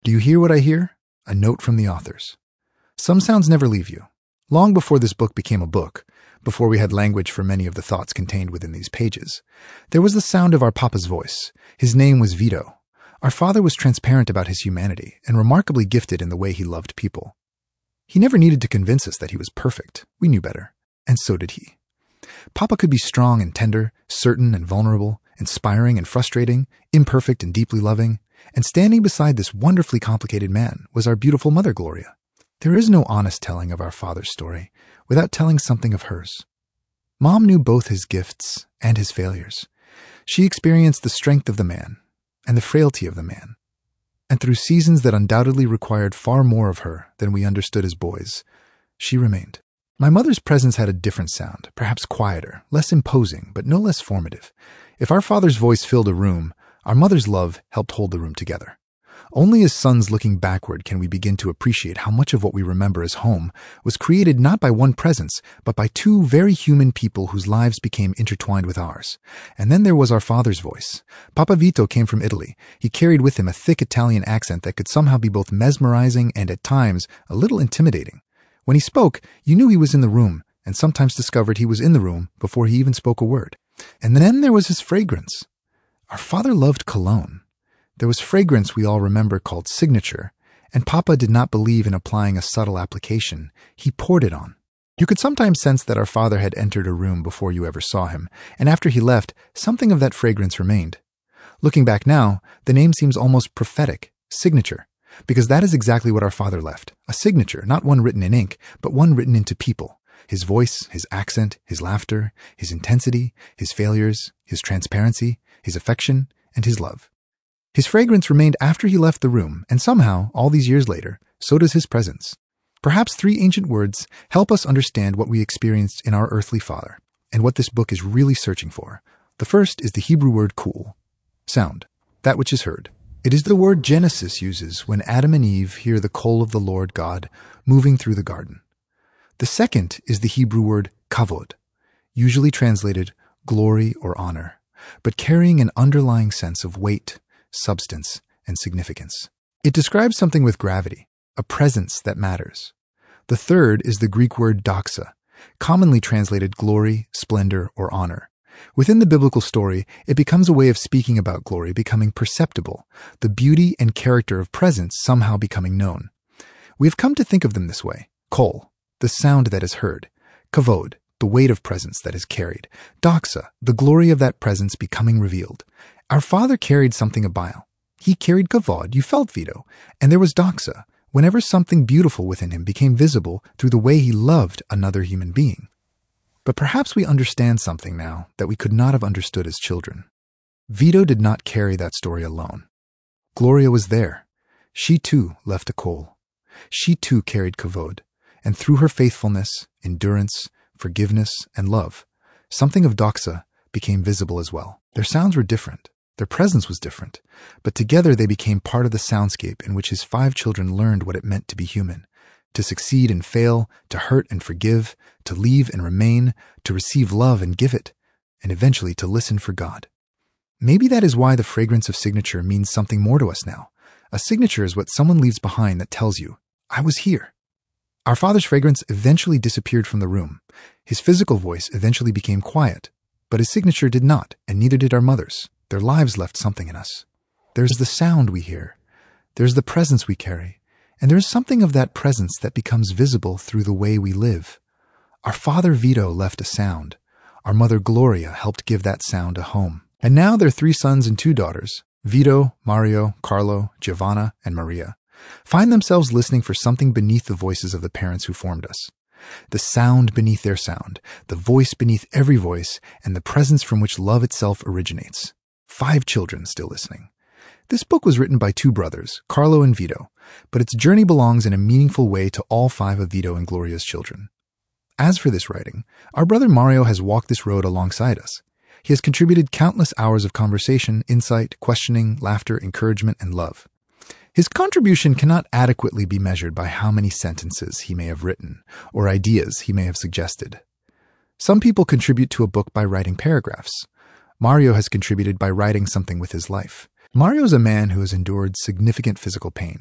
Do you hear what I hear? A note from the authors. Some sounds never leave you. Long before this book became a book, before we had language for many of the thoughts contained within these pages, there was the sound of our Papa's voice. His name was Vito. Our father was transparent about his humanity and remarkably gifted in the way he loved people. He never needed to convince us that he was perfect. We knew better, and so did he. Papa could be strong and tender, certain and vulnerable, inspiring and frustrating, imperfect and deeply loving, and standing beside this wonderfully complicated man was our beautiful mother, Gloria. There is no honest telling of our father's story without telling something of hers. Mom knew both his gifts and his failures. She experienced the strength of the man and the frailty of the man. And through seasons that undoubtedly required far more of her than we understood as boys, she remained. My mother's presence had a different sound, perhaps quieter, less imposing, but no less formative. If our father's voice filled a room, our mother's love helped hold the room together. Only as sons looking backward can we begin to appreciate how much of what we remember as home was created not by one presence, but by two very human people whose lives became intertwined with ours. And then there was our father's voice. Papa Vito came from Italy. He carried with him a thick Italian accent that could somehow be both mesmerizing and at times a little intimidating. When he spoke, you knew he was in the room, and sometimes discovered he was in the room before he even spoke a word. And then there was his fragrance. Our father loved cologne. There was fragrance we all remember called signature, and Papa did not believe in applying a subtle application. He poured it on. You could sometimes sense that our father had entered a room before you ever saw him, and after he left, something of that fragrance remained. Looking back now, the name seems almost prophetic, signature, because that is exactly what our father left. A signature, not one written in ink, but one written into people. His voice, his accent, his laughter, his intensity, his failures, his transparency, his affection, and his love. His fragrance remained after he left the room, and somehow, all these years later, so does his presence. Perhaps three ancient words help us understand what we experienced in our earthly father, and what this book is really searching for. The first is the Hebrew word kul, sound, that which is heard. It is the word Genesis uses when Adam and Eve hear the call of the Lord God moving through the garden. The second is the Hebrew word kavod, usually translated glory or honor, but carrying an underlying sense of weight, substance, and significance. It describes something with gravity, a presence that matters. The third is the Greek word doxa, commonly translated glory, splendor, or honor. Within the biblical story, it becomes a way of speaking about glory becoming perceptible, the beauty and character of presence somehow becoming known. We have come to think of them this way. Kol, the sound that is heard. Kavod, the weight of presence that is carried. Doxa, the glory of that presence becoming revealed. Our father carried something of bile. He carried kavod, you felt Vito, and there was doxa, whenever something beautiful within him became visible through the way he loved another human being. But perhaps we understand something now that we could not have understood as children. Vito did not carry that story alone. Gloria was there. She too left a kol. She too carried kavod, and through her faithfulness, endurance, forgiveness, and love, something of doxa became visible as well. Their sounds were different. Their presence was different, but together they became part of the soundscape in which his 5 children learned what it meant to be human, to succeed and fail, to hurt and forgive, to leave and remain, to receive love and give it, and eventually to listen for God. Maybe that is why the fragrance of signature means something more to us now. A signature is what someone leaves behind that tells you, I was here. Our father's fragrance eventually disappeared from the room. His physical voice eventually became quiet, but his signature did not, and neither did our mother's. Their lives left something in us. There's the sound we hear. There's the presence we carry. And there's something of that presence that becomes visible through the way we live. Our father Vito left a sound. Our mother Gloria helped give that sound a home. And now their 3 sons and 2 daughters, Vito, Mario, Carlo, Giovanna, and Maria, find themselves listening for something beneath the voices of the parents who formed us. The sound beneath their sound, the voice beneath every voice, and the presence from which love itself originates. 5 children still listening. This book was written by 2 brothers, Carlo and Vito, but its journey belongs in a meaningful way to all 5 of Vito and Gloria's children. As for this writing, our brother Mario has walked this road alongside us. He has contributed countless hours of conversation, insight, questioning, laughter, encouragement, and love. His contribution cannot adequately be measured by how many sentences he may have written or ideas he may have suggested. Some people contribute to a book by writing paragraphs. Mario has contributed by writing something with his life. Mario is a man who has endured significant physical pain.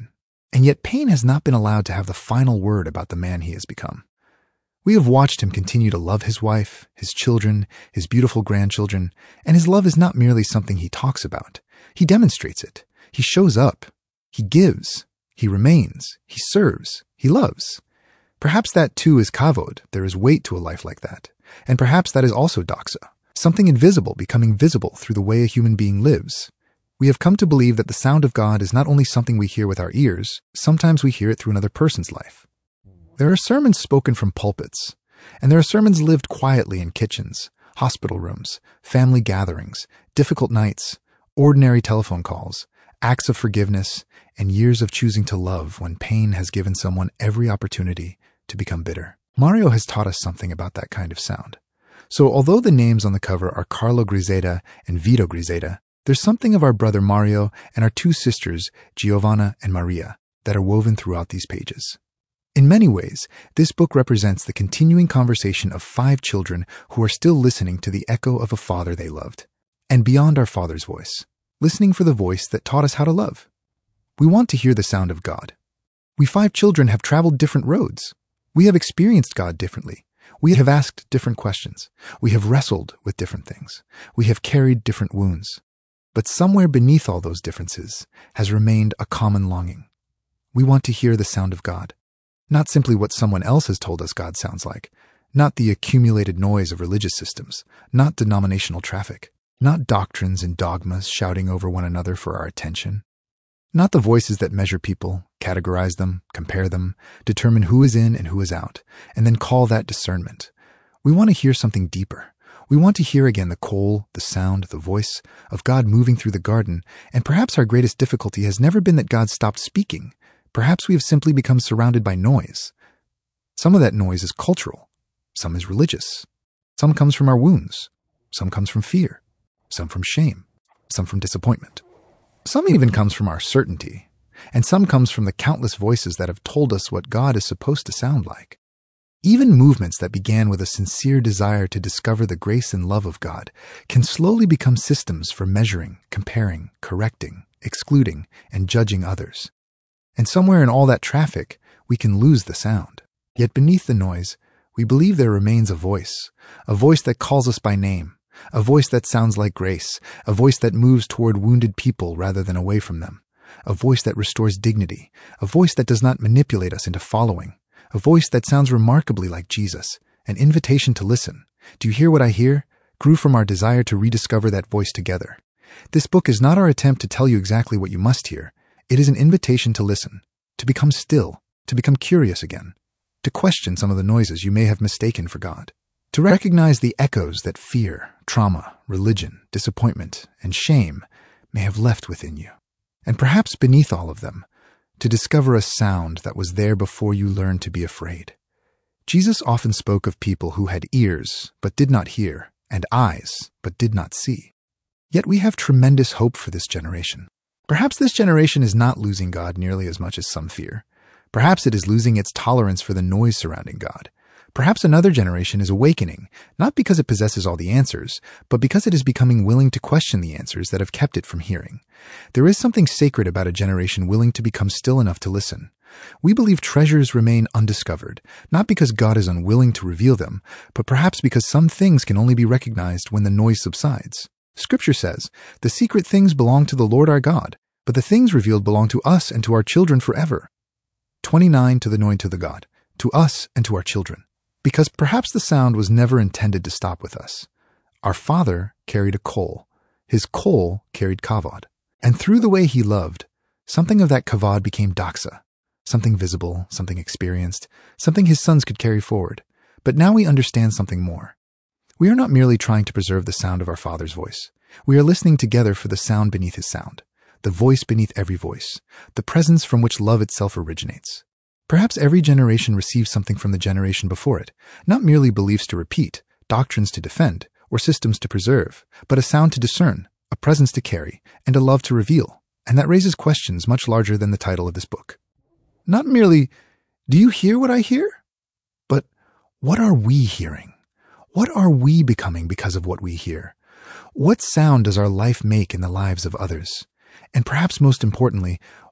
And yet pain has not been allowed to have the final word about the man he has become. We have watched him continue to love his wife, his children, his beautiful grandchildren, and his love is not merely something he talks about. He demonstrates it. He shows up. He gives. He remains. He serves. He loves. Perhaps that too is kavod. There is weight to a life like that. And perhaps that is also doxa, something invisible becoming visible through the way a human being lives. We have come to believe that the sound of God is not only something we hear with our ears, sometimes we hear it through another person's life. There are sermons spoken from pulpits, and there are sermons lived quietly in kitchens, hospital rooms, family gatherings, difficult nights, ordinary telephone calls, acts of forgiveness, and years of choosing to love when pain has given someone every opportunity to become bitter. Mario has taught us something about that kind of sound. So although the names on the cover are Carlo Griseda and Vito Griseda, there's something of our brother Mario and our two sisters, Giovanna and Maria, that are woven throughout these pages. In many ways, this book represents the continuing conversation of 5 children who are still listening to the echo of a father they loved, and beyond our Father's voice, listening for the voice that taught us how to love. We want to hear the sound of God. We 5 children have traveled different roads. We have experienced God differently. We have asked different questions. We have wrestled with different things. We have carried different wounds. But somewhere beneath all those differences has remained a common longing. We want to hear the sound of God. Not simply what someone else has told us God sounds like, not the accumulated noise of religious systems, not denominational traffic, not doctrines and dogmas shouting over one another for our attention, not the voices that measure people, categorize them, compare them, determine who is in and who is out, and then call that discernment. We want to hear something deeper. We want to hear again the call, the sound, the voice of God moving through the garden, and perhaps our greatest difficulty has never been that God stopped speaking. Perhaps we have simply become surrounded by noise. Some of that noise is cultural. Some is religious. Some comes from our wounds. Some comes from fear. Some from shame. Some from disappointment. Some even comes from our certainty. And some comes from the countless voices that have told us what God is supposed to sound like. Even movements that began with a sincere desire to discover the grace and love of God can slowly become systems for measuring, comparing, correcting, excluding, and judging others. And somewhere in all that traffic, we can lose the sound. Yet beneath the noise, we believe there remains a voice that calls us by name, a voice that sounds like grace, a voice that moves toward wounded people rather than away from them, a voice that restores dignity, a voice that does not manipulate us into following, a voice that sounds remarkably like Jesus, an invitation to listen. Do you hear what I hear? Grew from our desire to rediscover that voice together. This book is not our attempt to tell you exactly what you must hear. It is an invitation to listen, to become still, to become curious again, to question some of the noises you may have mistaken for God, to recognize the echoes that fear, trauma, religion, disappointment, and shame may have left within you, and perhaps beneath all of them, to discover a sound that was there before you learned to be afraid. Jesus often spoke of people who had ears but did not hear, and eyes but did not see. Yet we have tremendous hope for this generation. Perhaps this generation is not losing God nearly as much as some fear. Perhaps it is losing its tolerance for the noise surrounding God. Perhaps another generation is awakening, not because it possesses all the answers, but because it is becoming willing to question the answers that have kept it from hearing. There is something sacred about a generation willing to become still enough to listen. We believe treasures remain undiscovered, not because God is unwilling to reveal them, but perhaps because some things can only be recognized when the noise subsides. Scripture says, "The secret things belong to the Lord our God, but the things revealed belong to us and to our children forever." 29 to the Noin to the God, to us and to our children. Because perhaps the sound was never intended to stop with us. Our Father carried a kol. His kol carried kavod. And through the way he loved, something of that kavod became doxa, something visible, something experienced, something his sons could carry forward. But now we understand something more. We are not merely trying to preserve the sound of our Father's voice. We are listening together for the sound beneath his sound, the voice beneath every voice, the presence from which love itself originates. Perhaps every generation receives something from the generation before it, not merely beliefs to repeat, doctrines to defend, or systems to preserve, but a sound to discern, a presence to carry, and a love to reveal. And that raises questions much larger than the title of this book. Not merely, do you hear what I hear? But what are we hearing? What are we becoming because of what we hear? What sound does our life make in the lives of others? And perhaps most importantly,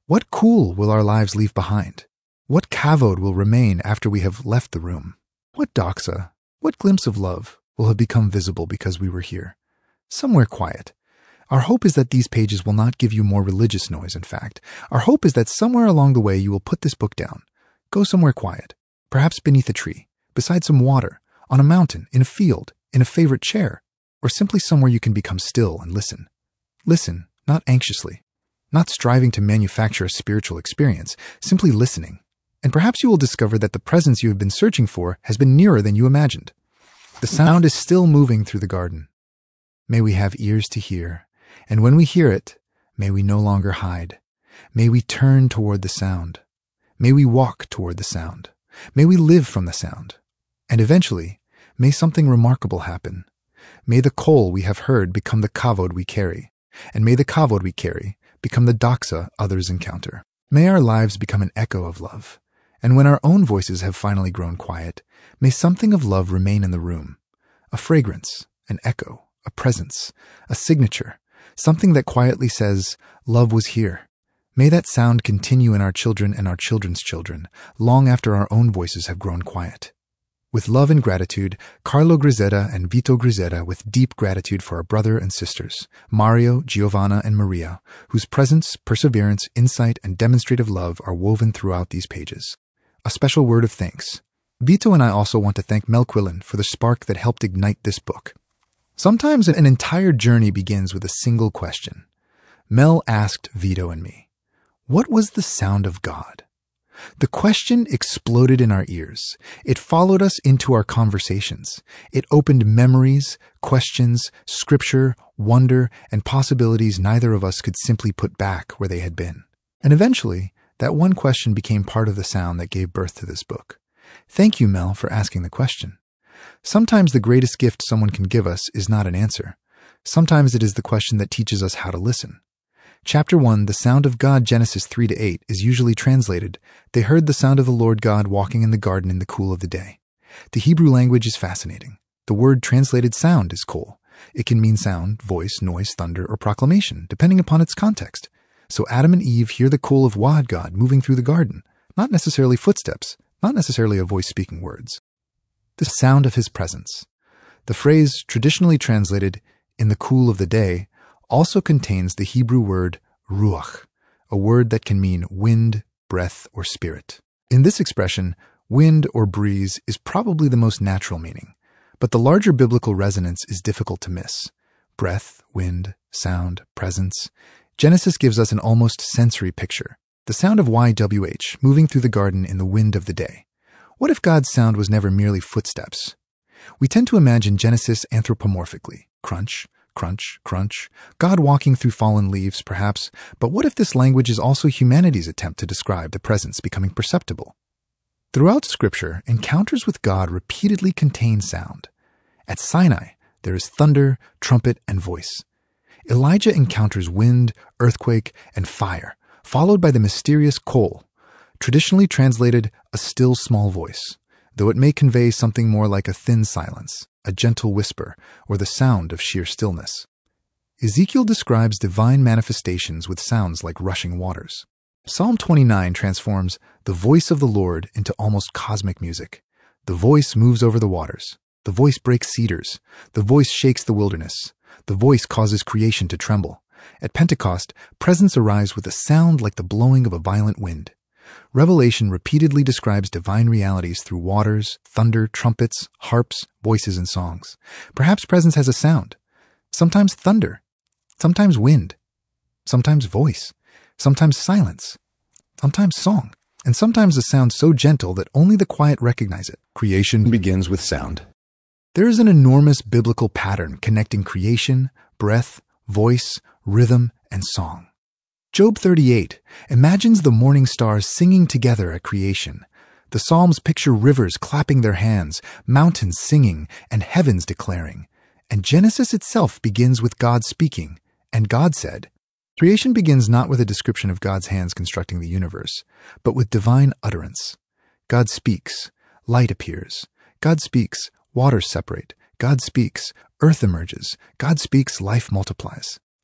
What cool will our lives leave behind? What kavod will remain after we have left the room? What doxa, what glimpse of love will have become visible because we were here? Somewhere quiet. Our hope is that these pages will not give you more religious noise, in fact. Our hope is that somewhere along the way you will put this book down. Go somewhere quiet, perhaps beneath a tree, beside some water, on a mountain, in a field, in a favorite chair, or simply somewhere you can become still and listen. Listen, not anxiously, not striving to manufacture a spiritual experience, simply listening. And perhaps you will discover that the presence you have been searching for has been nearer than you imagined. The sound is still moving through the garden. May we have ears to hear, and when we hear it, may we no longer hide. May we turn toward the sound. May we walk toward the sound. May we live from the sound. And eventually, may something remarkable happen. May the kol we have heard become the kavod we carry, and may the kavod we carry become the doxa others encounter. May our lives become an echo of love, and when our own voices have finally grown quiet, may something of love remain in the room, a fragrance, an echo, a presence, a signature, something that quietly says, love was here. May that sound continue in our children and our children's children, long after our own voices have grown quiet. With love and gratitude, Carlo Grisetta and Vito Grisetta, with deep gratitude for our brother and sisters, Mario, Giovanna, and Maria, whose presence, perseverance, insight, and demonstrative love are woven throughout these pages. A special word of thanks. Vito and I also want to thank Mel Quillen for the spark that helped ignite this book. Sometimes an entire journey begins with a single question. Mel asked Vito and me, what was the sound of God? The question exploded in our ears. It followed us into our conversations. It opened memories, questions, scripture, wonder, and possibilities neither of us could simply put back where they had been. And eventually, that one question became part of the sound that gave birth to this book. Thank you, Mel, for asking the question. Sometimes the greatest gift someone can give us is not an answer. Sometimes it is the question that teaches us how to listen. Chapter 1, The Sound of God, Genesis 3-8, is usually translated, They heard the sound of the Lord God walking in the garden in the cool of the day. The Hebrew language is fascinating. The word translated sound is kol. It can mean sound, voice, noise, thunder, or proclamation, depending upon its context. So Adam and Eve hear the kol of Wad God moving through the garden, not necessarily footsteps, not necessarily a voice speaking words. The sound of his presence. The phrase, traditionally translated, in the cool of the day, also contains the Hebrew word ruach, a word that can mean wind, breath, or spirit. In this expression, wind or breeze is probably the most natural meaning, but the larger biblical resonance is difficult to miss. Breath, wind, sound, presence. Genesis gives us an almost sensory picture, the sound of YWH moving through the garden in the wind of the day. What if God's sound was never merely footsteps? We tend to imagine Genesis anthropomorphically, crunch, crunch, crunch, God walking through fallen leaves, perhaps, but what if this language is also humanity's attempt to describe the presence becoming perceptible? Throughout Scripture, encounters with God repeatedly contain sound. At Sinai, there is thunder, trumpet, and voice. Elijah encounters wind, earthquake, and fire, followed by the mysterious kol, traditionally translated a still small voice, though it may convey something more like a thin silence, a gentle whisper, or the sound of sheer stillness. Ezekiel describes divine manifestations with sounds like rushing waters. Psalm 29 transforms the voice of the Lord into almost cosmic music. The voice moves over the waters. The voice breaks cedars. The voice shakes the wilderness. The voice causes creation to tremble. At Pentecost, presence arrives with a sound like the blowing of a violent wind. Revelation repeatedly describes divine realities through waters, thunder, trumpets, harps, voices, and songs. Perhaps presence has a sound. Sometimes thunder. Sometimes wind. Sometimes voice. Sometimes silence. Sometimes song. And sometimes a sound so gentle that only the quiet recognize it. Creation begins with sound. There is an enormous biblical pattern connecting creation, breath, voice, rhythm, and song. Job 38 imagines the morning stars singing together at creation. The Psalms picture rivers clapping their hands, mountains singing, and heavens declaring. And Genesis itself begins with God speaking, and God said. Creation begins not with a description of God's hands constructing the universe, but with divine utterance. God speaks, light appears. God speaks, waters separate. God speaks, earth emerges. God speaks, life multiplies.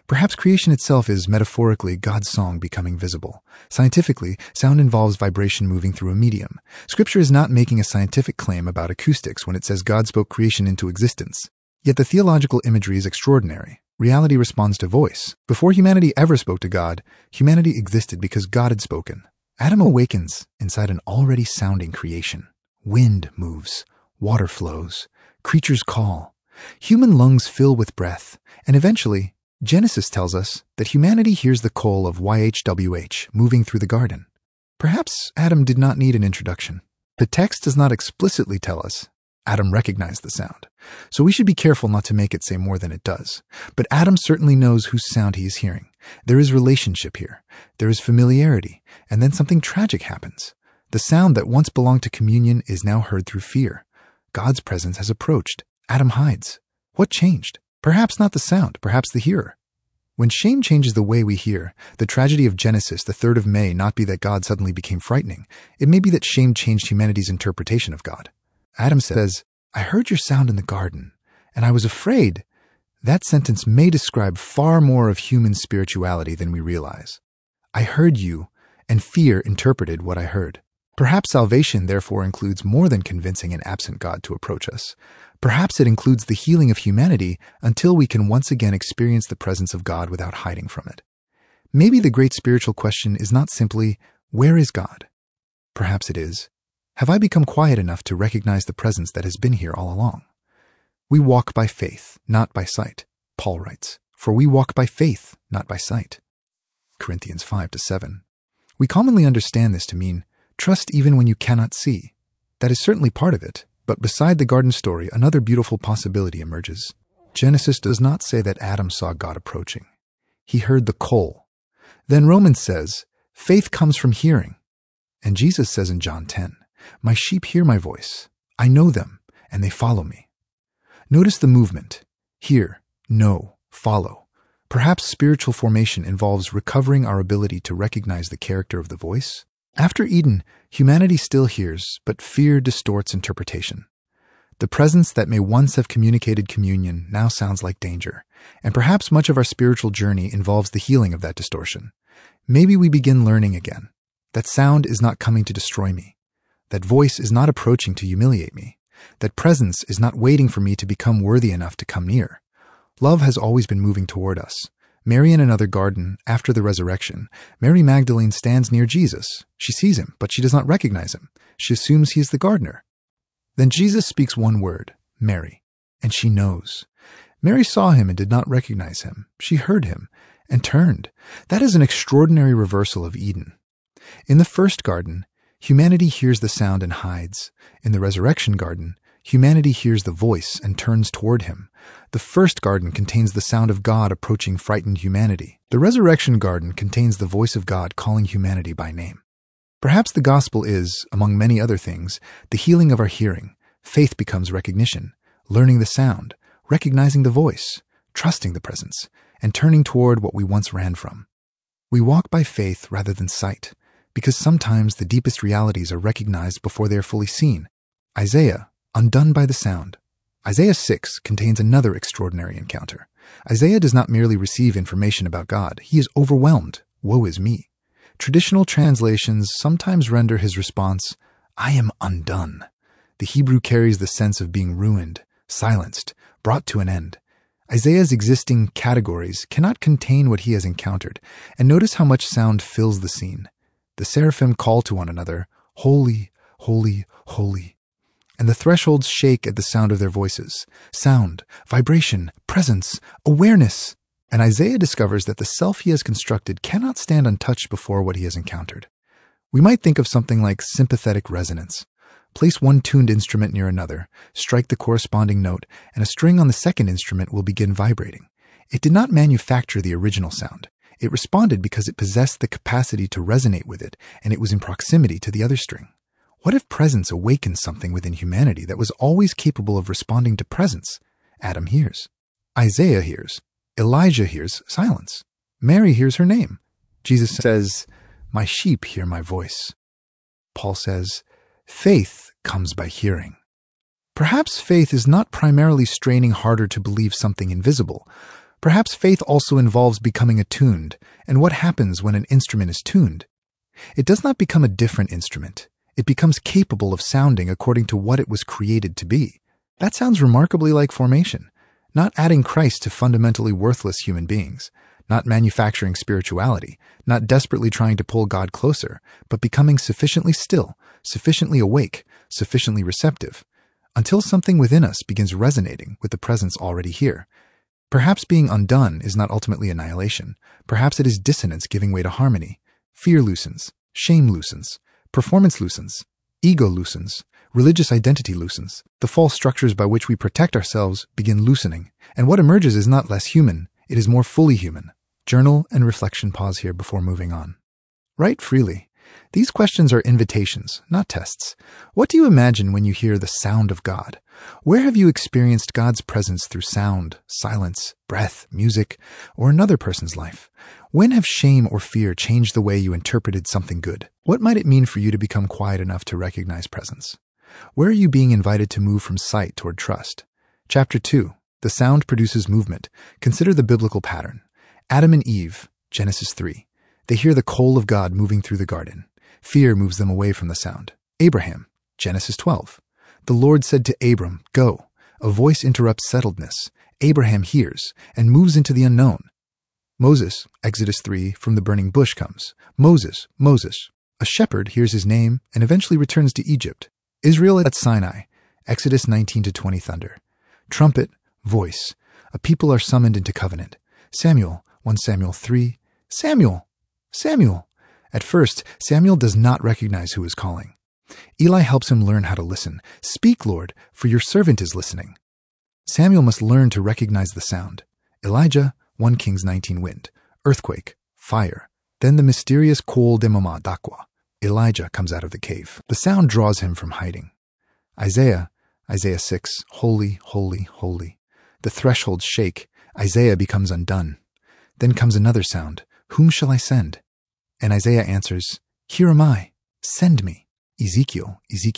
Perhaps creation itself is metaphorically God's song becoming visible. Scientifically, sound involves vibration moving through a medium. Scripture is not making a scientific claim about acoustics when it says God spoke creation into existence. Yet the theological imagery is extraordinary. Reality responds to voice. Before humanity ever spoke to God, humanity existed because God had spoken. Adam awakens inside an already sounding creation. Wind moves, water flows, creatures call, human lungs fill with breath, and eventually, Genesis tells us that humanity hears the call of YHWH moving through the garden. Perhaps Adam did not need an introduction. The text does not explicitly tell us Adam recognized the sound, so we should be careful not to make it say more than it does. But Adam certainly knows whose sound he is hearing. There is relationship here. There is familiarity, and then something tragic happens. The sound that once belonged to communion is now heard through fear. God's presence has approached. Adam hides. What changed? Perhaps not the sound, perhaps the hearer. When shame changes the way we hear, the tragedy of Genesis, the 3rd of May, not be that God suddenly became frightening. It may be that shame changed humanity's interpretation of God. Adam says, "I heard your sound in the garden, and I was afraid." That sentence may describe far more of human spirituality than we realize. I heard you, and fear interpreted what I heard. Perhaps salvation therefore includes more than convincing an absent God to approach us. Perhaps it includes the healing of humanity until we can once again experience the presence of God without hiding from it. Maybe the great spiritual question is not simply, where is God? Perhaps it is, have I become quiet enough to recognize the presence that has been here all along? We walk by faith, not by sight, Paul writes, for we walk by faith, not by sight. Corinthians 5-7. We commonly understand this to mean, trust even when you cannot see. That is certainly part of it. But beside the garden story, another beautiful possibility emerges. Genesis does not say that Adam saw God approaching. He heard the call. Then Romans says, faith comes from hearing. And Jesus says in John 10, my sheep hear my voice. I know them, and they follow me. Notice the movement. Hear, know, follow. Perhaps spiritual formation involves recovering our ability to recognize the character of the voice. After Eden, humanity still hears, but fear distorts interpretation. The presence that may once have communicated communion now sounds like danger, and perhaps much of our spiritual journey involves the healing of that distortion. Maybe we begin learning again. That sound is not coming to destroy me. That voice is not approaching to humiliate me. That presence is not waiting for me to become worthy enough to come near. Love has always been moving toward us. Mary in another garden, after the resurrection, Mary Magdalene stands near Jesus. She sees him, but she does not recognize him. She assumes he is the gardener. Then Jesus speaks one word, Mary, and she knows. Mary saw him and did not recognize him. She heard him and turned. That is an extraordinary reversal of Eden. In the first garden, humanity hears the sound and hides. In the resurrection garden, humanity hears the voice and turns toward him. The first garden contains the sound of God approaching frightened humanity. The resurrection garden contains the voice of God calling humanity by name. Perhaps the gospel is, among many other things, the healing of our hearing. Faith becomes recognition, learning the sound, recognizing the voice, trusting the presence, and turning toward what we once ran from. We walk by faith rather than sight, because sometimes the deepest realities are recognized before they are fully seen. Isaiah, undone by the sound. Isaiah 6 contains another extraordinary encounter. Isaiah does not merely receive information about God. He is overwhelmed. Woe is me. Traditional translations sometimes render his response, I am undone. The Hebrew carries the sense of being ruined, silenced, brought to an end. Isaiah's existing categories cannot contain what he has encountered, and notice how much sound fills the scene. The seraphim call to one another, holy, holy, holy. And the thresholds shake at the sound of their voices. Sound, vibration, presence, awareness. And Isaiah discovers that the self he has constructed cannot stand untouched before what he has encountered. We might think of something like sympathetic resonance. Place one tuned instrument near another, strike the corresponding note, and a string on the second instrument will begin vibrating. It did not manufacture the original sound. It responded because it possessed the capacity to resonate with it, and it was in proximity to the other string. What if presence awakens something within humanity that was always capable of responding to presence? Adam hears. Isaiah hears. Elijah hears silence. Mary hears her name. Jesus says, my sheep hear my voice. Paul says, faith comes by hearing. Perhaps faith is not primarily straining harder to believe something invisible. Perhaps faith also involves becoming attuned, and what happens when an instrument is tuned? It does not become a different instrument. It becomes capable of sounding according to what it was created to be. That sounds remarkably like formation. Not adding Christ to fundamentally worthless human beings, not manufacturing spirituality, not desperately trying to pull God closer, but becoming sufficiently still, sufficiently awake, sufficiently receptive, until something within us begins resonating with the presence already here. Perhaps being undone is not ultimately annihilation. Perhaps it is dissonance giving way to harmony. Fear loosens, shame loosens, performance loosens, ego loosens, religious identity loosens. The false structures by which we protect ourselves begin loosening, and what emerges is not less human, it is more fully human. Journal and reflection pause here before moving on. Write freely. These questions are invitations, not tests. What do you imagine when you hear the sound of God? Where have you experienced God's presence through sound, silence, breath, music, or another person's life? When have shame or fear changed the way you interpreted something good? What might it mean for you to become quiet enough to recognize presence? Where are you being invited to move from sight toward trust? Chapter 2. The sound produces movement. Consider the biblical pattern. Adam and Eve, Genesis 3. They hear the call of God moving through the garden. Fear moves them away from the sound. Abraham, Genesis 12. The Lord said to Abram, "Go." A voice interrupts settledness. Abraham hears and moves into the unknown. Moses, Exodus 3, from the burning bush comes. Moses, Moses. A shepherd hears his name and eventually returns to Egypt. Israel at Sinai, Exodus 19-20 thunder. Trumpet, voice. A people are summoned into covenant. Samuel, 1 Samuel 3. Samuel! Samuel! At first, Samuel does not recognize who is calling. Eli helps him learn how to listen. Speak, Lord, for your servant is listening. Samuel must learn to recognize the sound. Elijah, 1 Kings 19 wind. Earthquake, fire. Then the mysterious Kol Demama Dakwa. Elijah comes out of the cave. The sound draws him from hiding. Isaiah 6, holy, holy, holy. The thresholds shake. Isaiah becomes undone. Then comes another sound. Whom shall I send? And Isaiah answers, Here am I. Send me. Ezekiel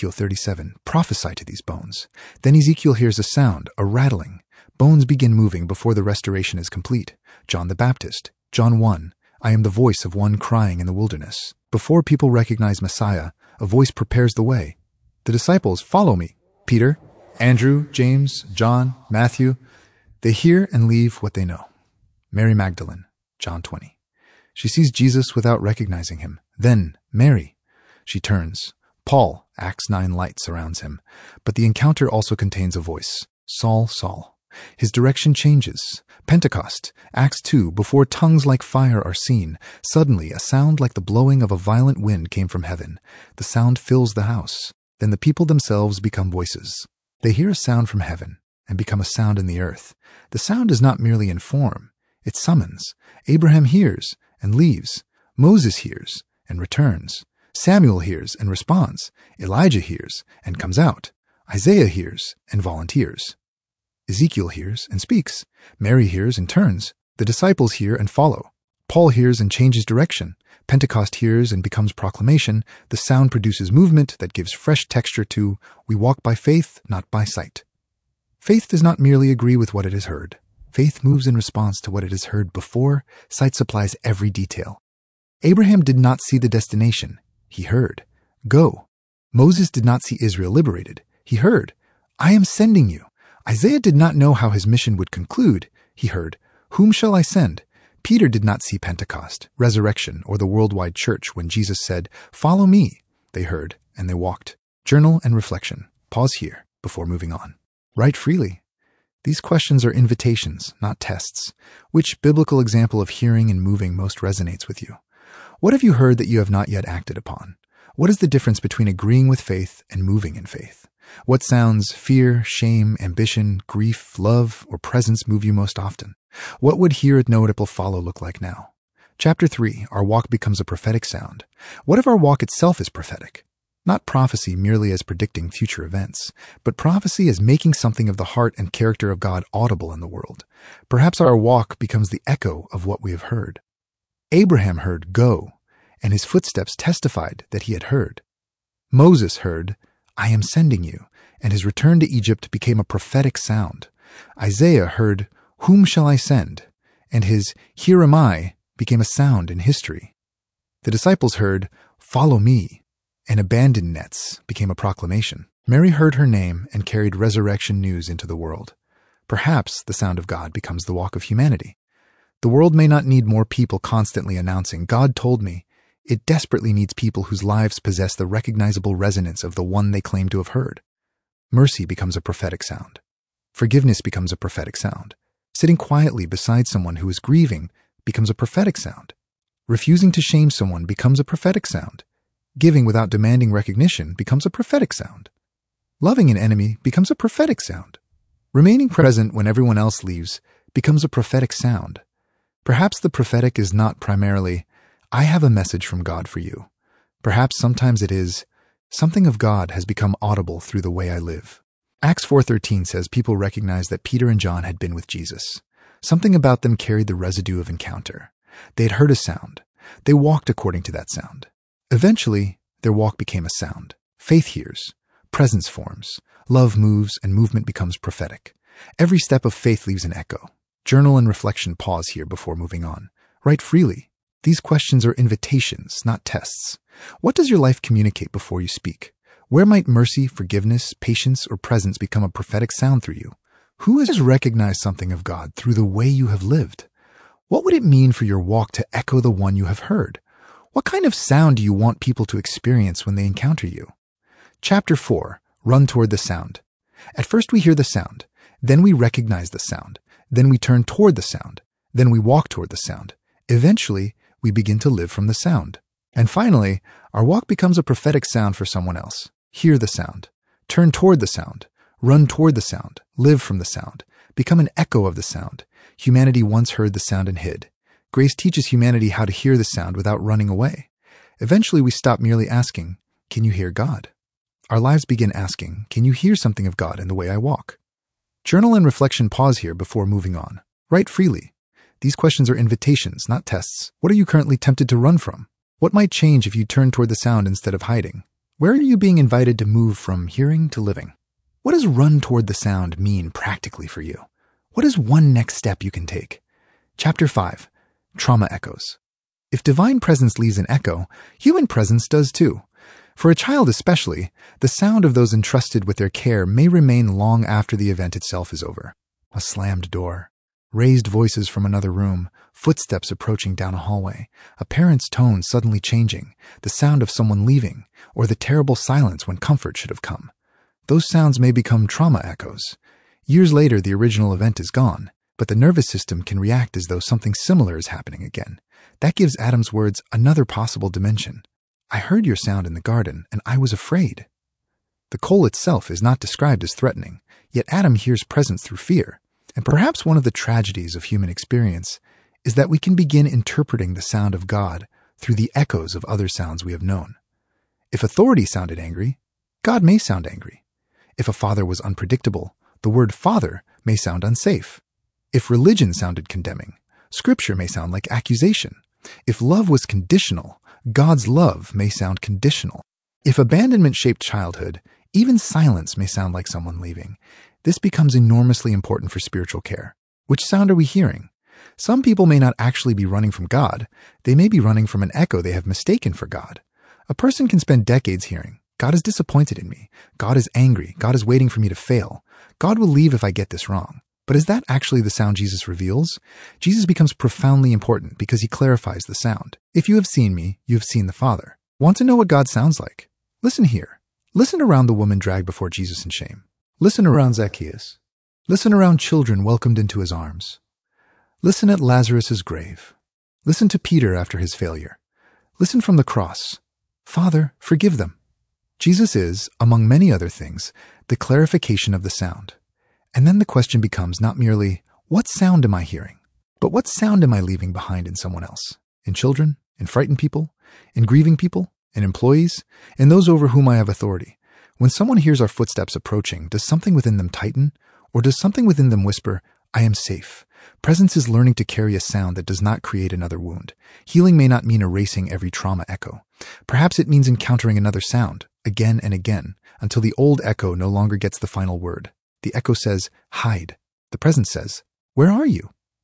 37, prophesy to these bones. Then Ezekiel hears a sound, a rattling. Bones begin moving before the restoration is complete. John the Baptist, John 1, I am the voice of one crying in the wilderness. Before people recognize Messiah, a voice prepares the way. The disciples follow me. Peter, Andrew, James, John, Matthew. They hear and leave what they know. Mary Magdalene, John 20. She sees Jesus without recognizing him. Then, Mary. She turns. Paul, Acts 9 light surrounds him. But the encounter also contains a voice. Saul, Saul. His direction changes. Pentecost, Acts 2, before tongues like fire are seen, suddenly a sound like the blowing of a violent wind came from heaven. The sound fills the house. Then the people themselves become voices. They hear a sound from heaven and become a sound in the earth. The sound is not merely in form. It summons. Abraham hears and leaves. Moses hears and returns. Samuel hears and responds. Elijah hears and comes out. Isaiah hears and volunteers. Ezekiel hears and speaks. Mary hears and turns. The disciples hear and follow. Paul hears and changes direction. Pentecost hears and becomes proclamation. The sound produces movement that gives fresh texture to we walk by faith, not by sight. Faith does not merely agree with what it has heard. Faith moves in response to what it has heard before. Sight supplies every detail. Abraham did not see the destination. He heard. Go. Moses did not see Israel liberated. He heard. I am sending you. Isaiah did not know how his mission would conclude. He heard. Whom shall I send? Peter did not see Pentecost, resurrection, or the worldwide church when Jesus said, Follow me. They heard, and they walked. Journal and reflection. Pause here before moving on. Write freely. These questions are invitations, not tests. Which biblical example of hearing and moving most resonates with you? What have you heard that you have not yet acted upon? What is the difference between agreeing with faith and moving in faith? What sounds, fear, shame, ambition, grief, love, or presence move you most often? What would hear it, know it, will follow look like now? Chapter 3, Our Walk Becomes a Prophetic Sound. What if our walk itself is prophetic? Not prophecy merely as predicting future events, but prophecy as making something of the heart and character of God audible in the world. Perhaps our walk becomes the echo of what we have heard. Abraham heard, Go, and his footsteps testified that he had heard. Moses heard, I am sending you, and his return to Egypt became a prophetic sound. Isaiah heard, Whom shall I send? and his "Here am I" became a sound in history. The disciples heard, "Follow me," and abandoned nets became a proclamation. Mary heard her name and carried resurrection news into the world. Perhaps the sound of God becomes the walk of humanity. The world may not need more people constantly announcing, "God told me." It desperately needs people whose lives possess the recognizable resonance of the one they claim to have heard. Mercy becomes a prophetic sound. Forgiveness becomes a prophetic sound. Sitting quietly beside someone who is grieving becomes a prophetic sound. Refusing to shame someone becomes a prophetic sound. Giving without demanding recognition becomes a prophetic sound. Loving an enemy becomes a prophetic sound. Remaining present when everyone else leaves becomes a prophetic sound. Perhaps the prophetic is not primarily, "I have a message from God for you." Perhaps sometimes it is, "Something of God has become audible through the way I live." Acts 4:13 says people recognized that Peter and John had been with Jesus. Something about them carried the residue of encounter. They had heard a sound. They walked according to that sound. Eventually, their walk became a sound. Faith hears. Presence forms. Love moves, and movement becomes prophetic. Every step of faith leaves an echo. Journal and reflection pause here before moving on. Write freely. These questions are invitations, not tests. What does your life communicate before you speak? Where might mercy, forgiveness, patience, or presence become a prophetic sound through you? Who has recognized something of God through the way you have lived? What would it mean for your walk to echo the one you have heard? What kind of sound do you want people to experience when they encounter you? Chapter 4. Run toward the sound. At first we hear the sound. Then we recognize the sound. Then we turn toward the sound. Then we walk toward the sound. Eventually, we begin to live from the sound. And finally, our walk becomes a prophetic sound for someone else. Hear the sound. Turn toward the sound. Run toward the sound. Live from the sound. Become an echo of the sound. Humanity once heard the sound and hid. Grace teaches humanity how to hear the sound without running away. Eventually, we stop merely asking, "Can you hear God?" Our lives begin asking, "Can you hear something of God in the way I walk?" Journal and reflection pause here before moving on. Write freely. These questions are invitations, not tests. What are you currently tempted to run from? What might change if you turn toward the sound instead of hiding? Where are you being invited to move from hearing to living? What does run toward the sound mean practically for you? What is one next step you can take? Chapter 5. Trauma echoes. If divine presence leaves an echo, human presence does too. For a child especially, the sound of those entrusted with their care may remain long after the event itself is over. A slammed door, raised voices from another room, footsteps approaching down a hallway, a parent's tone suddenly changing, the sound of someone leaving, or the terrible silence when comfort should have come. Those sounds may become trauma echoes. Years later, the original event is gone, but the nervous system can react as though something similar is happening again. That gives Adam's words another possible dimension. "I heard your sound in the garden, and I was afraid." The coal itself is not described as threatening, yet Adam hears presence through fear. And perhaps one of the tragedies of human experience is that we can begin interpreting the sound of God through the echoes of other sounds we have known. If authority sounded angry, God may sound angry. If a father was unpredictable, the word father may sound unsafe. If religion sounded condemning, Scripture may sound like accusation. If love was conditional, God's love may sound conditional. If abandonment shaped childhood, even silence may sound like someone leaving. This becomes enormously important for spiritual care. Which sound are we hearing? Some people may not actually be running from God. They may be running from an echo they have mistaken for God. A person can spend decades hearing, "God is disappointed in me. God is angry. God is waiting for me to fail. God will leave if I get this wrong." But is that actually the sound Jesus reveals? Jesus becomes profoundly important because he clarifies the sound. "If you have seen me, you have seen the Father." Want to know what God sounds like? Listen here. Listen around the woman dragged before Jesus in shame. Listen around Zacchaeus. Listen around children welcomed into his arms. Listen at Lazarus' grave. Listen to Peter after his failure. Listen from the cross. "Father, forgive them." Jesus is, among many other things, the clarification of the sound. And then the question becomes not merely, what sound am I hearing? But what sound am I leaving behind in someone else? In children? In frightened people? In grieving people? In employees? In those over whom I have authority? When someone hears our footsteps approaching, does something within them tighten? Or does something within them whisper, "I am safe"? Presence is learning to carry a sound that does not create another wound. Healing may not mean erasing every trauma echo. Perhaps it means encountering another sound, again and again, until the old echo no longer gets the final word. The echo says, "Hide." The presence says, "Where are you?"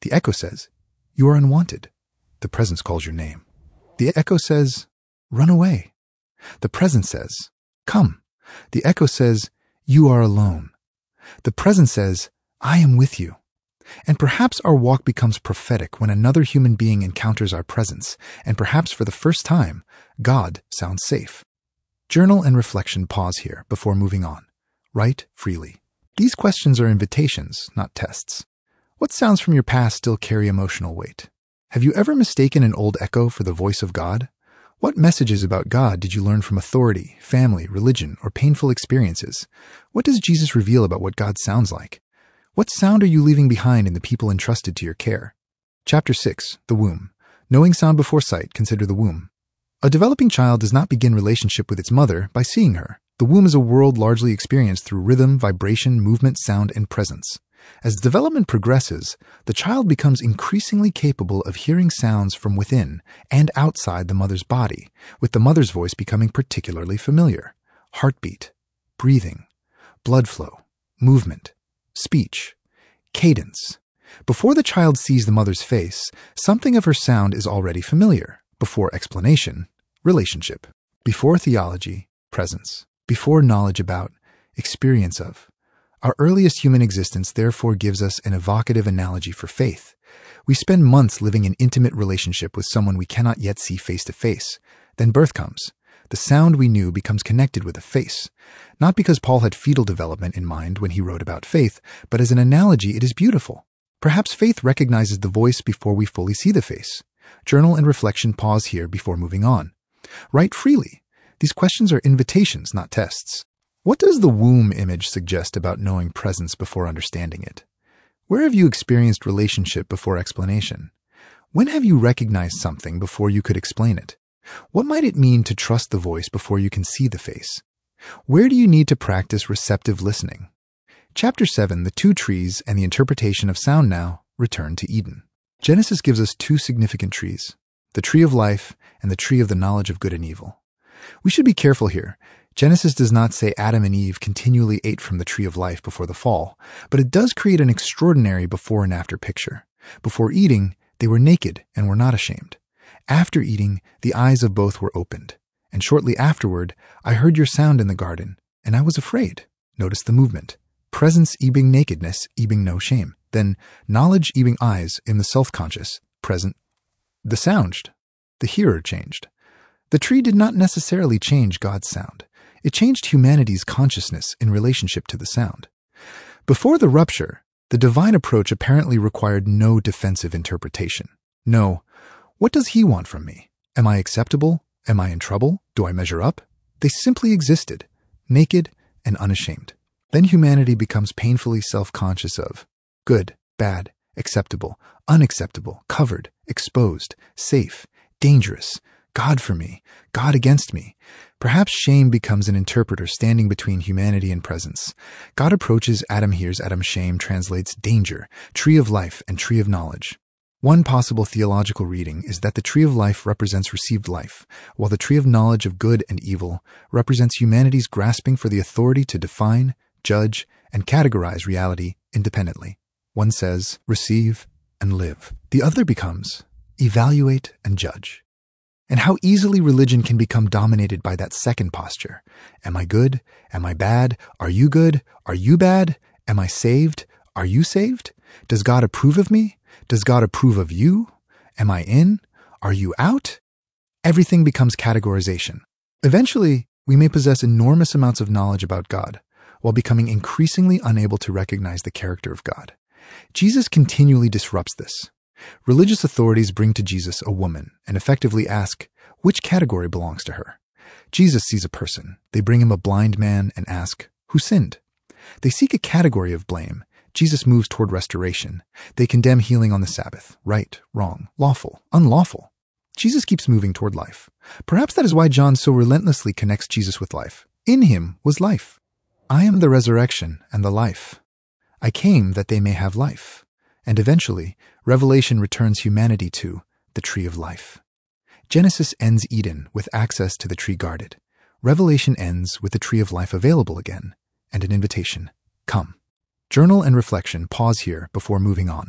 The echo says, "You are unwanted." The presence calls your name. The echo says, "Run away." The presence says, "Come." The echo says, "You are alone." The presence says, "I am with you." And perhaps our walk becomes prophetic when another human being encounters our presence, and perhaps for the first time, God sounds safe. Journal and reflection pause here before moving on. Write freely. These questions are invitations, not tests. What sounds from your past still carry emotional weight? Have you ever mistaken an old echo for the voice of God? What messages about God did you learn from authority, family, religion, or painful experiences? What does Jesus reveal about what God sounds like? What sound are you leaving behind in the people entrusted to your care? Chapter 6, The Womb. Knowing sound before sight, consider the womb. A developing child does not begin relationship with its mother by seeing her. The womb is a world largely experienced through rhythm, vibration, movement, sound, and presence. As development progresses, the child becomes increasingly capable of hearing sounds from within and outside the mother's body, with the mother's voice becoming particularly familiar. Heartbeat, breathing, blood flow, movement, speech, cadence. Before the child sees the mother's face, something of her sound is already familiar. Before explanation, relationship. Before theology, presence. Before knowledge about, experience of. Our earliest human existence therefore gives us an evocative analogy for faith. We spend months living in intimate relationship with someone we cannot yet see face to face. Then birth comes. The sound we knew becomes connected with a face. Not because Paul had fetal development in mind when he wrote about faith, but as an analogy it is beautiful. Perhaps faith recognizes the voice before we fully see the face. Journal and reflection pause here before moving on. Write freely. These questions are invitations, not tests. What does the womb image suggest about knowing presence before understanding it? Where have you experienced relationship before explanation? When have you recognized something before you could explain it? What might it mean to trust the voice before you can see the face? Where do you need to practice receptive listening? Chapter 7, The Two Trees and the Interpretation of Sound Now, Return to Eden. Genesis gives us two significant trees, the tree of life and the tree of the knowledge of good and evil. We should be careful here. Genesis does not say Adam and Eve continually ate from the tree of life before the fall, but it does create an extraordinary before and after picture. Before eating, they were naked and were not ashamed. After eating, the eyes of both were opened. And shortly afterward, I heard your sound in the garden, and I was afraid. Notice the movement. Presence ebing nakedness, ebing no shame. Then knowledge ebing eyes in the self-conscious, present. The sound, the hearer changed. The tree did not necessarily change God's sound. It changed humanity's consciousness in relationship to the sound. Before the rupture, the divine approach apparently required no defensive interpretation. No, what does he want from me? Am I acceptable? Am I in trouble? Do I measure up? They simply existed, naked and unashamed. Then humanity becomes painfully self-conscious of good, bad, acceptable, unacceptable, covered, exposed, safe, dangerous, God for me, God against me. Perhaps shame becomes an interpreter standing between humanity and presence. God approaches, Adam hears, Adam shame translates danger, tree of life, and tree of knowledge. One possible theological reading is that the tree of life represents received life, while the tree of knowledge of good and evil represents humanity's grasping for the authority to define, judge, and categorize reality independently. One says, receive and live. The other becomes, evaluate and judge. And how easily religion can become dominated by that second posture. Am I good? Am I bad? Are you good? Are you bad? Am I saved? Are you saved? Does God approve of me? Does God approve of you? Am I in? Are you out? Everything becomes categorization. Eventually, we may possess enormous amounts of knowledge about God, while becoming increasingly unable to recognize the character of God. Jesus continually disrupts this. Religious authorities bring to Jesus a woman and effectively ask, which category belongs to her? Jesus sees a person. They bring him a blind man and ask, who sinned? They seek a category of blame. Jesus moves toward restoration. They condemn healing on the Sabbath, right, wrong, lawful, unlawful. Jesus keeps moving toward life. Perhaps that is why John so relentlessly connects Jesus with life. In him was life. I am the resurrection and the life. I came that they may have life. And eventually, Revelation returns humanity to the tree of life. Genesis ends Eden with access to the tree guarded. Revelation ends with the tree of life available again, and an invitation, come. Journal and reflection pause here before moving on.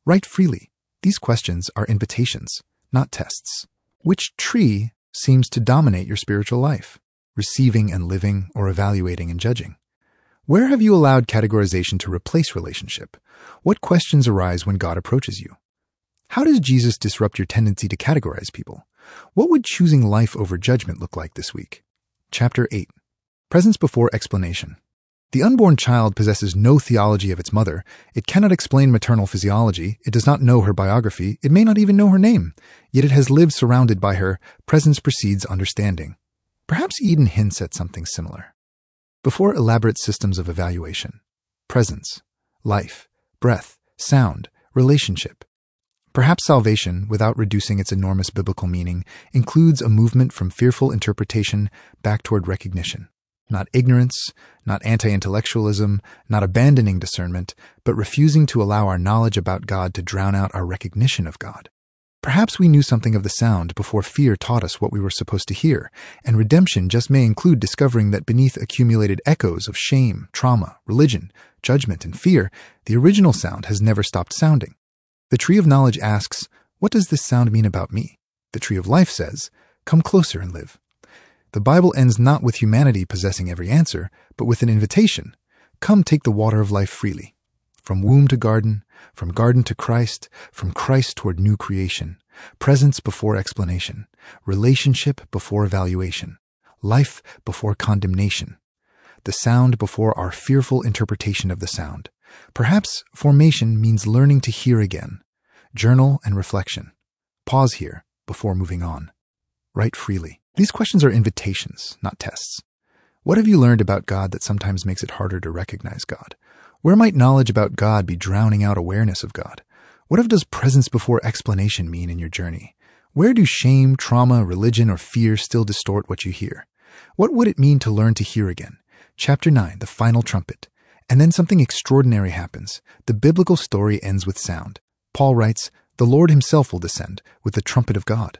Write freely. These questions are invitations, not tests. Which tree seems to dominate your spiritual life? Receiving and living, or evaluating and judging? Where have you allowed categorization to replace relationship? What questions arise when God approaches you? How does Jesus disrupt your tendency to categorize people? What would choosing life over judgment look like this week? Chapter 8. Presence before explanation. The unborn child possesses no theology of its mother. It cannot explain maternal physiology. It does not know her biography. It may not even know her name. Yet it has lived surrounded by her. Presence precedes understanding. Perhaps Eden hints at something similar. Before elaborate systems of evaluation. Presence, life, breath, sound, relationship. Perhaps salvation, without reducing its enormous biblical meaning, includes a movement from fearful interpretation back toward recognition. Not ignorance, not anti-intellectualism, not abandoning discernment, but refusing to allow our knowledge about God to drown out our recognition of God. Perhaps we knew something of the sound before fear taught us what we were supposed to hear, and redemption just may include discovering that beneath accumulated echoes of shame, trauma, religion, judgment, and fear, the original sound has never stopped sounding. The tree of knowledge asks, "What does this sound mean about me?" The tree of life says, "Come closer and live." The Bible ends not with humanity possessing every answer, but with an invitation. Come take the water of life freely. From womb to garden, from garden to Christ, from Christ toward new creation. Presence before explanation. Relationship before evaluation. Life before condemnation. The sound before our fearful interpretation of the sound. Perhaps formation means learning to hear again. Journal and reflection. Pause here before moving on. Write freely. These questions are invitations, not tests. What have you learned about God that sometimes makes it harder to recognize God? Where might knowledge about God be drowning out awareness of God? What does presence before explanation mean in your journey? Where do shame, trauma, religion, or fear still distort what you hear? What would it mean to learn to hear again? Chapter 9, the final trumpet. And then something extraordinary happens. The biblical story ends with sound. Paul writes, "The Lord himself will descend with the trumpet of God."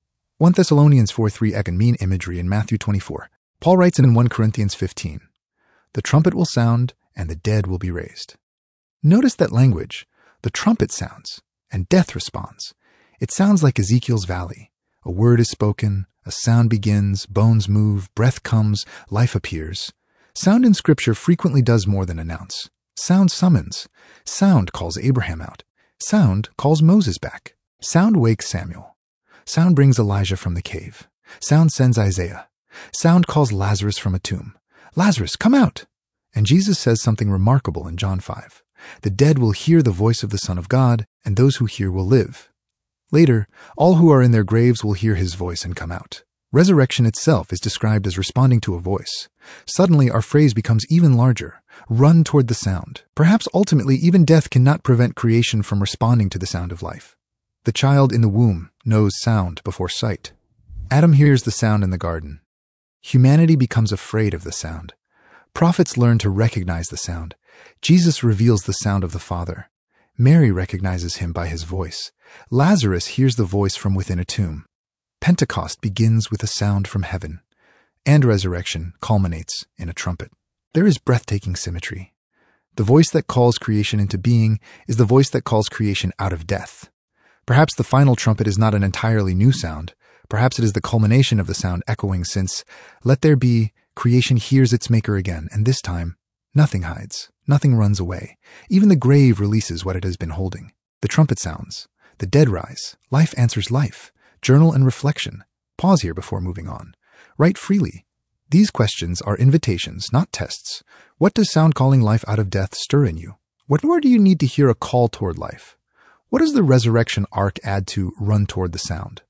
1 Thessalonians 4:3 mean imagery in Matthew 24. Paul writes in 1 Corinthians 15, "The trumpet will sound, and the dead will be raised." Notice that language. The trumpet sounds, and death responds. It sounds like Ezekiel's valley. A word is spoken, a sound begins, bones move, breath comes, life appears. Sound in Scripture frequently does more than announce. Sound summons. Sound calls Abraham out. Sound calls Moses back. Sound wakes Samuel. Sound brings Elijah from the cave. Sound sends Isaiah. Sound calls Lazarus from a tomb. "Lazarus, come out!" And Jesus says something remarkable in John 5. "The dead will hear the voice of the Son of God, and those who hear will live." Later, all who are in their graves will hear his voice and come out. Resurrection itself is described as responding to a voice. Suddenly, our phrase becomes even larger. Run toward the sound. Perhaps ultimately, even death cannot prevent creation from responding to the sound of life. The child in the womb knows sound before sight. Adam hears the sound in the garden. Humanity becomes afraid of the sound. Prophets learn to recognize the sound. Jesus reveals the sound of the Father. Mary recognizes him by his voice. Lazarus hears the voice from within a tomb. Pentecost begins with a sound from heaven. And resurrection culminates in a trumpet. There is breathtaking symmetry. The voice that calls creation into being is the voice that calls creation out of death. Perhaps the final trumpet is not an entirely new sound. Perhaps it is the culmination of the sound echoing since, "Let there be," creation hears its maker again, and this time, nothing hides, nothing runs away. Even the grave releases what it has been holding. The trumpet sounds. The dead rise. Life answers life. Journal and reflection. Pause here before moving on. Write freely. These questions are invitations, not tests. What does sound calling life out of death stir in you? Where do you need to hear a call toward life? What does the resurrection arc add to run toward the sound?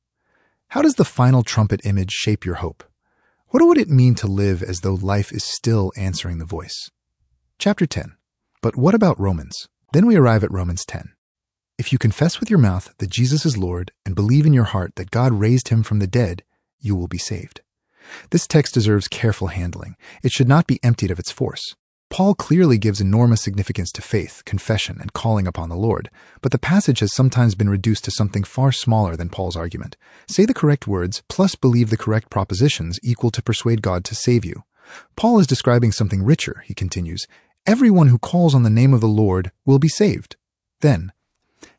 How does the final trumpet image shape your hope? What would it mean to live as though life is still answering the voice? Chapter 10. But what about Romans? Then we arrive at Romans 10. If you confess with your mouth that Jesus is Lord and believe in your heart that God raised him from the dead, you will be saved. This text deserves careful handling. It should not be emptied of its force. Paul clearly gives enormous significance to faith, confession, and calling upon the Lord, but the passage has sometimes been reduced to something far smaller than Paul's argument. Say the correct words, plus believe the correct propositions equal to persuade God to save you. Paul is describing something richer, he continues. Everyone who calls on the name of the Lord will be saved. Then,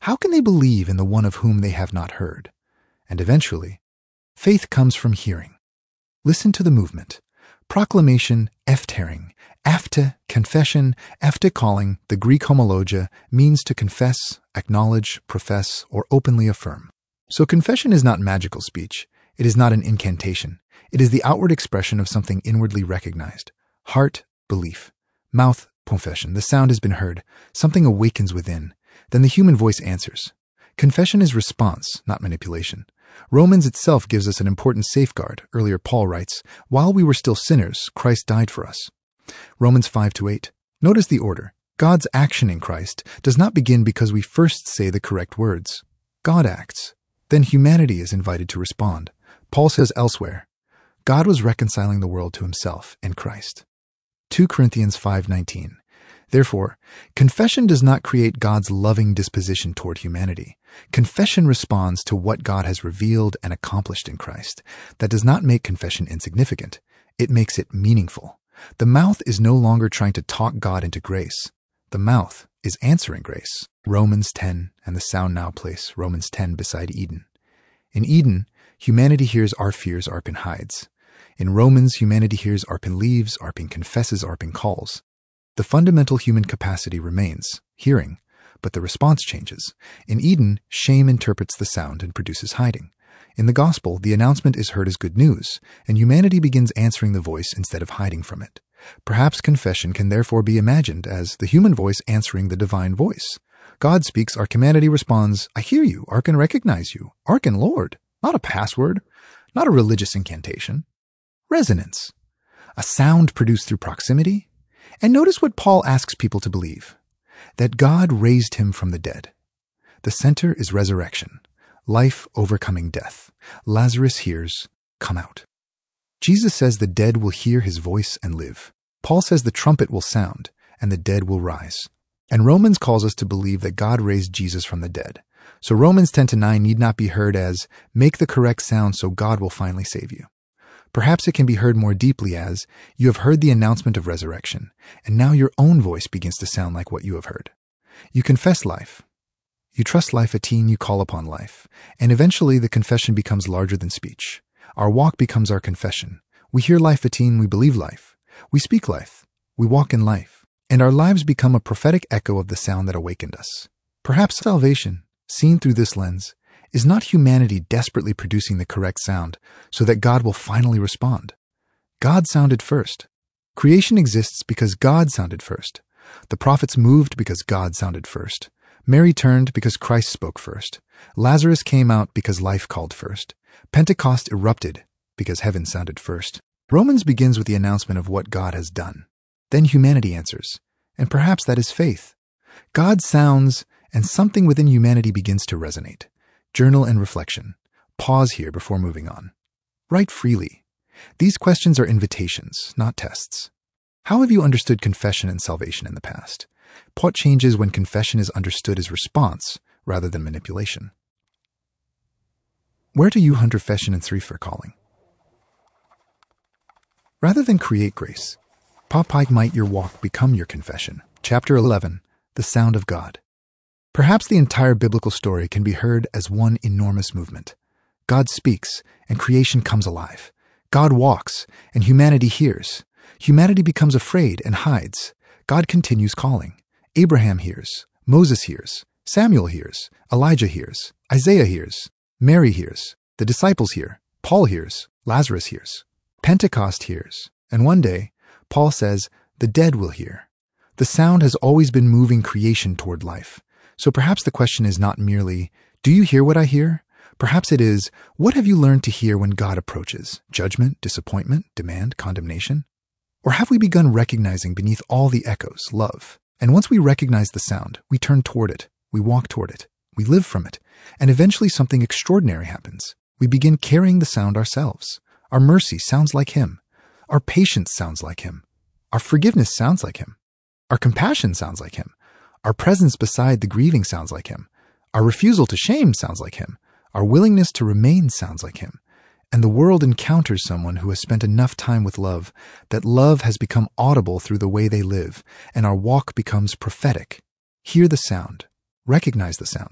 How can they believe in the one of whom they have not heard? And eventually, faith comes from hearing. Listen to the movement. Proclamation, eftering, afte, confession, afte calling, the Greek homologia, means to confess, acknowledge, profess, or openly affirm. So confession is not magical speech. It is not an incantation. It is the outward expression of something inwardly recognized. Heart, belief. Mouth, confession. The sound has been heard. Something awakens within. Then the human voice answers. Confession is response, not manipulation. Romans itself gives us an important safeguard. Earlier, Paul writes, "While we were still sinners, Christ died for us." Romans 5-8. Notice the order. God's action in Christ does not begin because we first say the correct words. God acts. Then humanity is invited to respond. Paul says elsewhere, God was reconciling the world to himself in Christ. 2 Corinthians 5:19. Therefore, confession does not create God's loving disposition toward humanity. Confession responds to what God has revealed and accomplished in Christ. That does not make confession insignificant. It makes it meaningful. The mouth is no longer trying to talk God into grace. The mouth is answering grace. Romans 10 and the sound now place Romans 10 beside Eden. In Eden, humanity hears our fears, Arpin hides. In Romans, humanity hears, Arpin leaves, Arpin confesses, Arpin calls. The fundamental human capacity remains, hearing, but the response changes. In Eden, shame interprets the sound and produces hiding. In the gospel, the announcement is heard as good news, and humanity begins answering the voice instead of hiding from it. Perhaps confession can therefore be imagined as the human voice answering the divine voice. God speaks, our humanity responds, I hear you, Arkin recognize you, Arkin Lord, not a password, not a religious incantation. Resonance, a sound produced through proximity. And notice what Paul asks people to believe, that God raised him from the dead. The center is resurrection, life overcoming death. Lazarus hears, come out. Jesus says the dead will hear his voice and live. Paul says the trumpet will sound and the dead will rise. And Romans calls us to believe that God raised Jesus from the dead. So Romans 10-9 need not be heard as, make the correct sound so God will finally save you. Perhaps it can be heard more deeply as, you have heard the announcement of resurrection, and now your own voice begins to sound like what you have heard. You confess life. You trust life, Atin, you call upon life. And eventually the confession becomes larger than speech. Our walk becomes our confession. We hear life, Atin, we believe life. We speak life. We walk in life. And our lives become a prophetic echo of the sound that awakened us. Perhaps salvation, seen through this lens, is not humanity desperately producing the correct sound so that God will finally respond. God sounded first. Creation exists because God sounded first. The prophets moved because God sounded first. Mary turned because Christ spoke first. Lazarus came out because life called first. Pentecost erupted because heaven sounded first. Romans begins with the announcement of what God has done. Then humanity answers, and perhaps that is faith. God sounds, and something within humanity begins to resonate. Journal and reflection. Pause here before moving on. Write freely. These questions are invitations, not tests. How have you understood confession and salvation in the past? What changes when confession is understood as response rather than manipulation? Where do you hunt confession and thrift calling? Rather than create grace, Popeye might your walk become your confession. Chapter 11, The Sound of God. Perhaps the entire biblical story can be heard as one enormous movement. God speaks, and creation comes alive. God walks, and humanity hears. Humanity becomes afraid and hides. God continues calling. Abraham hears. Moses hears. Samuel hears. Elijah hears. Isaiah hears. Mary hears. The disciples hear. Paul hears. Lazarus hears. Pentecost hears. And one day, Paul says, the dead will hear. The sound has always been moving creation toward life. So perhaps the question is not merely, do you hear what I hear? Perhaps it is, what have you learned to hear when God approaches? Judgment, disappointment, demand, condemnation? Or have we begun recognizing beneath all the echoes, love? And once we recognize the sound, we turn toward it, we walk toward it, we live from it, and eventually something extraordinary happens. We begin carrying the sound ourselves. Our mercy sounds like Him. Our patience sounds like Him. Our forgiveness sounds like Him. Our compassion sounds like Him. Our presence beside the grieving sounds like Him. Our refusal to shame sounds like Him. Our willingness to remain sounds like Him. And the world encounters someone who has spent enough time with love that love has become audible through the way they live, and our walk becomes prophetic. Hear the sound. Recognize the sound.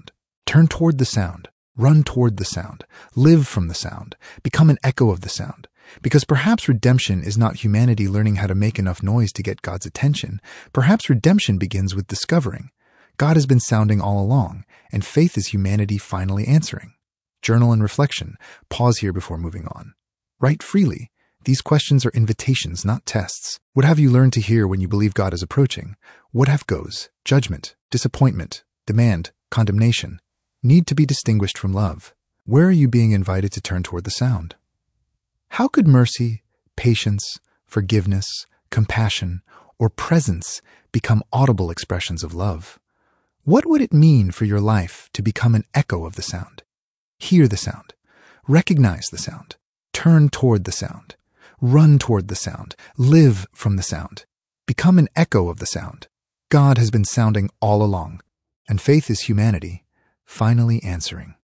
Turn toward the sound. Run toward the sound. Live from the sound. Become an echo of the sound. Because perhaps redemption is not humanity learning how to make enough noise to get God's attention. Perhaps redemption begins with discovering God has been sounding all along, and faith is humanity finally answering. Journal and reflection. Pause here before moving on. Write freely. These questions are invitations, not tests. What have you learned to hear when you believe God is approaching? What have goes, judgment, disappointment, demand, condemnation, need to be distinguished from love? Where are you being invited to turn toward the sound? How could mercy, patience, forgiveness, compassion, or presence become audible expressions of love? What would it mean for your life to become an echo of the sound? Hear the sound. Recognize the sound. Turn toward the sound. Run toward the sound. Live from the sound. Become an echo of the sound. God has been sounding all along, and faith is humanity finally answering.